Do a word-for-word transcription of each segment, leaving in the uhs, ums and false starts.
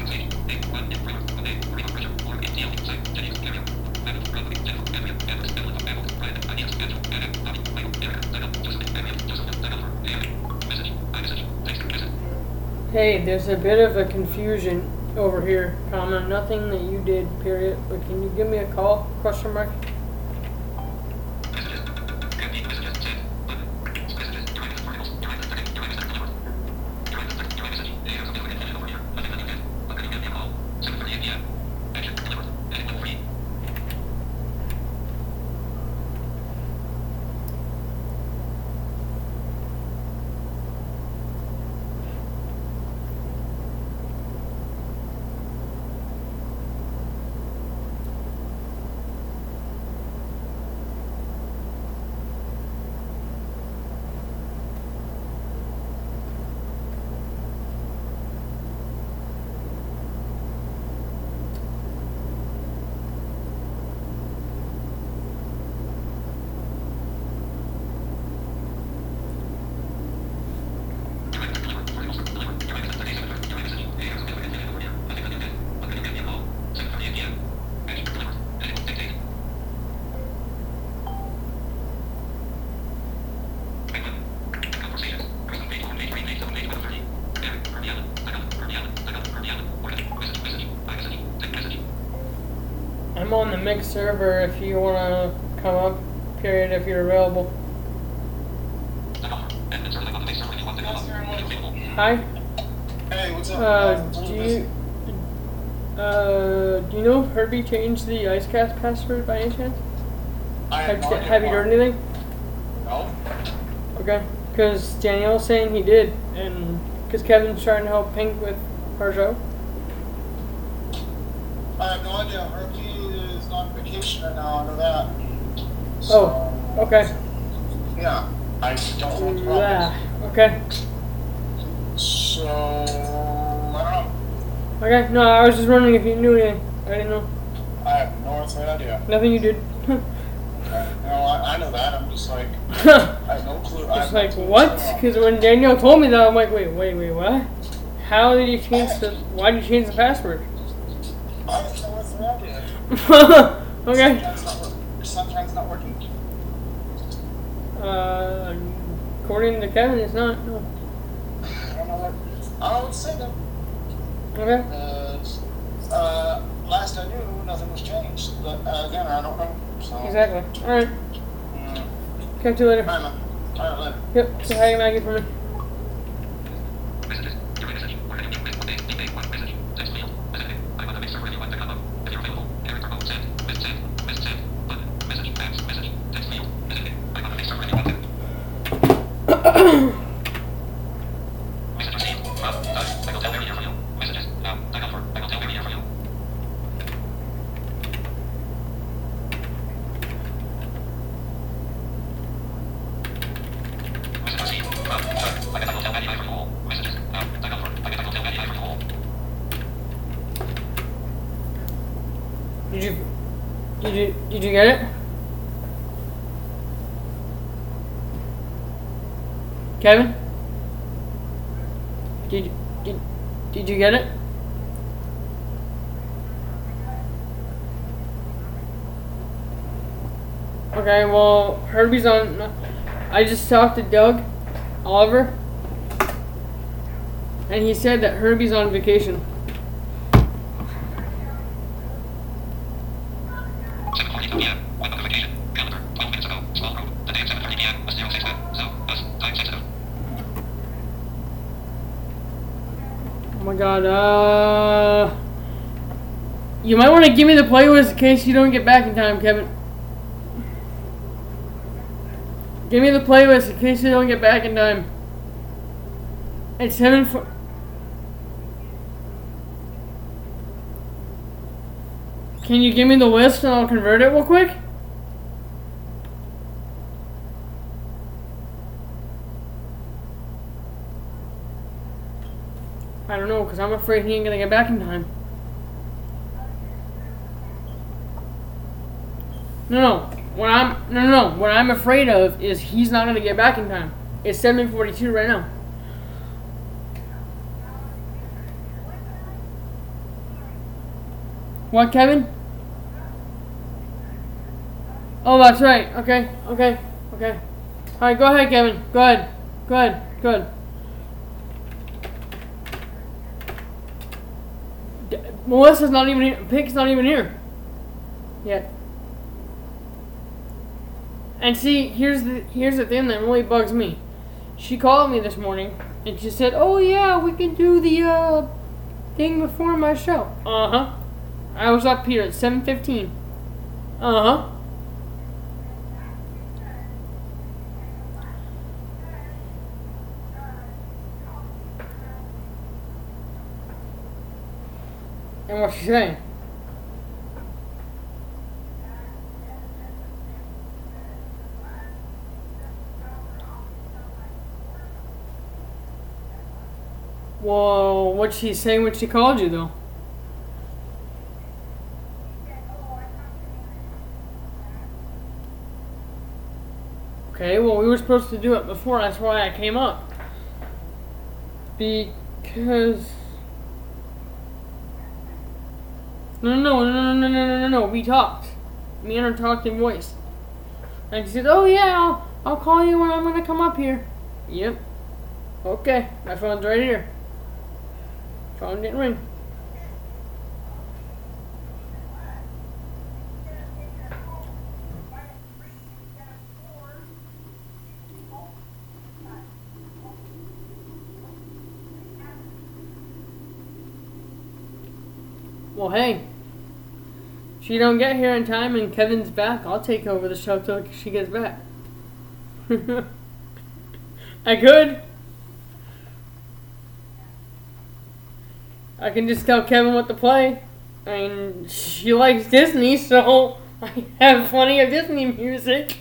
Hey, there's a bit of a confusion over here, comma, nothing that you did, period, but can you give me a call, question mark? I'm on the mixed server if you want to come up, period, if you're available. Hi. Hey, what's up? Uh, do you, uh, do you know if Herbie changed the IceCast password by any chance? I Have, have no idea have you why. heard anything? No. Okay. Because Danielle's saying he did, and because Kevin's trying to help Pink with her show. I have no idea. Herbie is on vacation right now. I know that. So, Oh, okay. Yeah. I don't know what's wrong. Yeah. Okay. So, I don't know. Okay. No, I was just wondering if you knew anything. I didn't know. I have no earthly idea. Nothing you did. Okay. No, I, I know that. I'm just like, I have no clue. I Just have no like, clue what? what's going on. Because when Danielle told me that, I'm like, wait, wait, wait, what? How did you change the, why did you change the password? I have no earthly idea. Okay. Sometimes not working. Sometimes not working. Uh, according to Kevin, it's not, no. I don't know what. I don't say that. Okay. Because uh, last I knew, nothing was changed. But uh, again, I don't know. So. Exactly. Alright. Mm. Catch you later. All right, man. All right, later. Yep. Say hi to Maggie for me. Did you, did you, did you get it? Kevin? Did, did, did you get it? Okay, well, Herbie's on, I just talked to Doug Oliver, and he said that Herbie's on vacation. Oh my god, uh... you might want to give me the playlist in case you don't get back in time, Kevin. Give me the playlist in case you don't get back in time. It's seven four... Can you give me the list and I'll convert it real quick? I don't know, because I'm afraid he ain't gonna get back in time. No, no. What I'm no, no, no. What I'm afraid of is he's not gonna get back in time. It's seven forty-two right now. What, Kevin? Oh, that's right. Okay, okay, okay. Alright, go ahead, Kevin. Go ahead. Go ahead. Good. Melissa's not even here. Pink's not even here yet. And see, here's the here's the thing that really bugs me. She called me this morning and she said, "Oh yeah, we can do the uh thing before my show." Uh huh. I was up here at seven fifteen. Uh huh. And what's she saying? Well, what's she saying when she called you, though? Okay, well, we were supposed to do it before. That's why I came up. Because... No, no, no, no, no, no, no, no, no. We talked. Me and her talked in voice. And she said, "Oh, yeah, I'll, I'll call you when I'm going to come up here." Yep. Okay. My phone's right here. Phone didn't ring. Well, hey. If she don't get here in time and Kevin's back, I'll take over the show till she gets back. I could. I can just tell Kevin what to play. I mean, she likes Disney, so I have plenty of Disney music.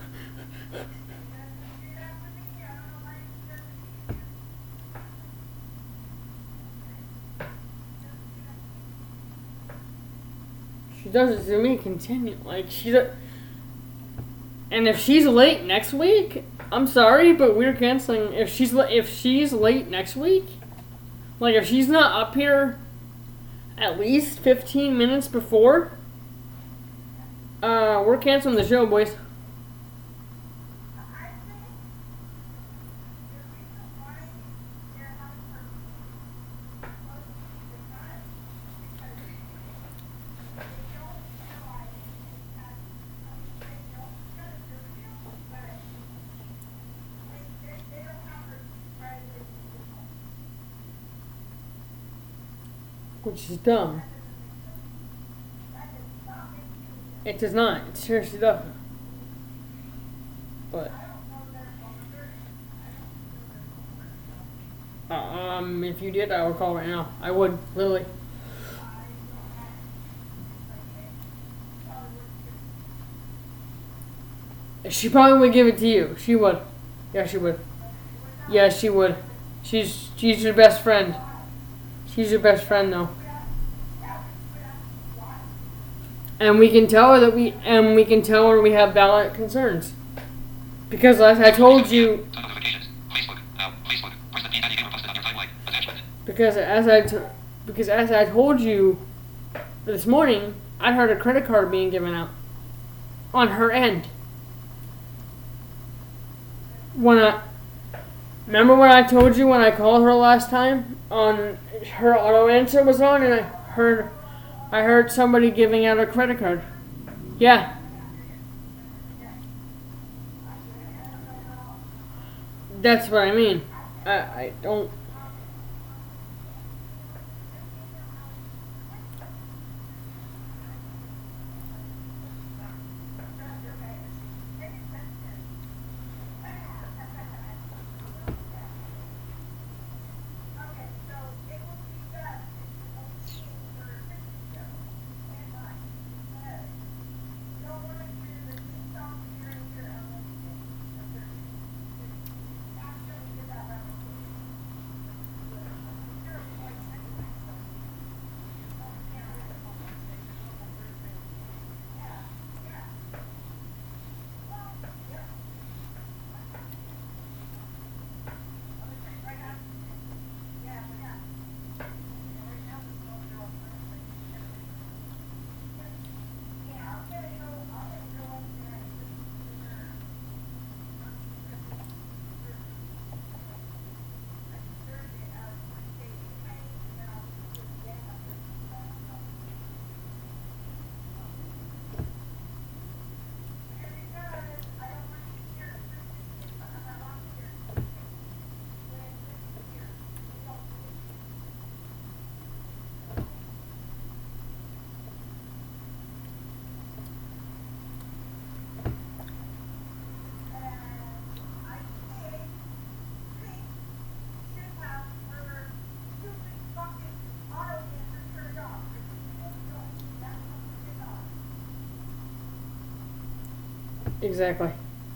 She does it to me continue. Like, she's a... And if she's late next week, I'm sorry, but we're canceling. If she's if she's late next week, like if she's not up here at least fifteen minutes before, uh, we're canceling the show, boys. Which is dumb. It does not. It seriously doesn't. But uh, um, if you did, I would call right now. I would, literally. She probably would give it to you. She would. Yeah, she would. Yeah, she would. She's she's your best friend. She's your best friend, though. And we can tell her that we and we can tell her we have valid concerns. Because as I told you, because as I t- because as I told you this morning, I heard a credit card being given out on her end. When I remember when I told you when I called her last time, on her auto answer was on, and I heard I heard somebody giving out a credit card. Yeah. That's what I mean. I I don't. Exactly.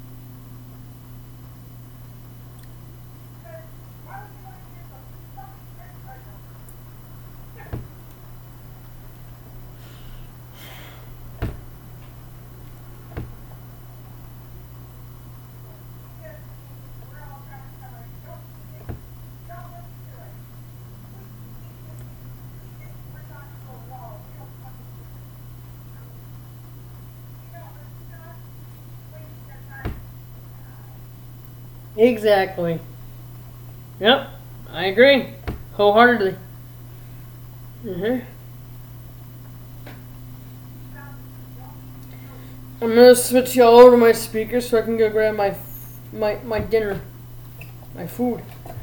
Exactly. Yep, I agree wholeheartedly. Mm-hmm. I'm gonna switch y'all over to my speaker so I can go grab my my my dinner, my food.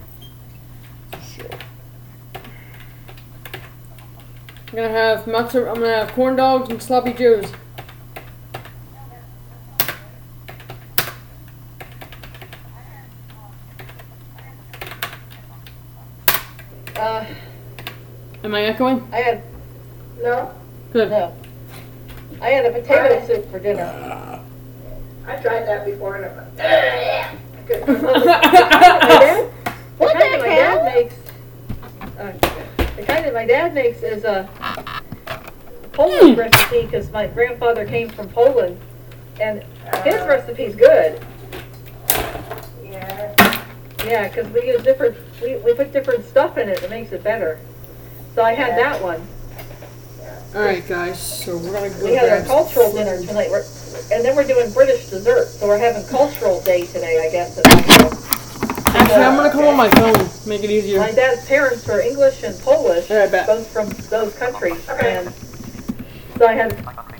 I'm gonna have matzo. I'm gonna have corn dogs and sloppy joes. Uh, Am I echoing? I had, no, Good. no. I had a potato soup for dinner. I tried that before and I'm Good. My dad, What the kind the that my hell? dad makes, uh, the kind that my dad makes is a Polish recipe because my grandfather came from Poland, and his recipe's good. Yeah. Yeah, because we use different, we, we put different stuff in it that makes it better. So I had that one. All right, guys. So we're gonna go We had grab a cultural some dinner food. tonight, we're, and then we're doing British dessert. So we're having cultural day today, I guess. In Mexico. Actually, I'm gonna come on my phone. Make it easier. My dad's parents are English and Polish, All right, bet. both from those countries, and so I had